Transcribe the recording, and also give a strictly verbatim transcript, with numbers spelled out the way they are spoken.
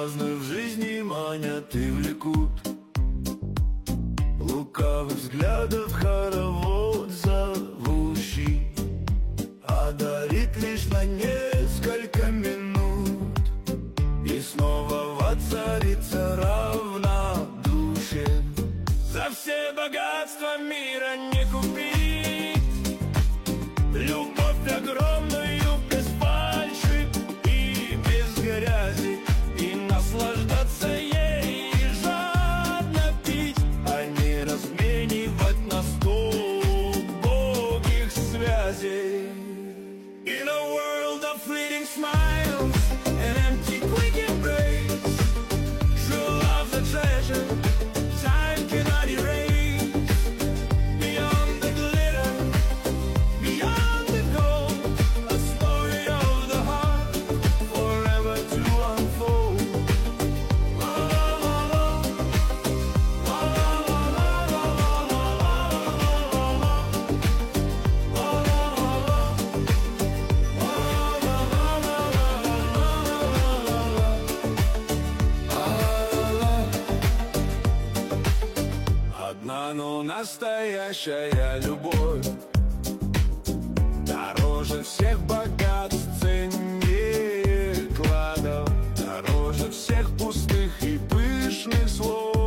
звезды в жизни манят и влекут. Лукавых взглядов хоровод зовущий одарит лишь на несколько минут, и снова воцарится равнодушие. За все богатства мира не купить любовь огромную без фальши и без грязи, и наслаждаться ей, и жадно пить, а не разменивать на стол убогих связей. In a world of fleeting smiles and empty quick embrace, true love's a treasure time cannot erase. Beyond the glitter, beyond the gold, a story of the heart forever to unfold. La la la la, la la la la la la la la la, la la la la, одна, но настоящая любовь дороже всех богатств, ценнее кладов, дороже всех пустых и пышных слов.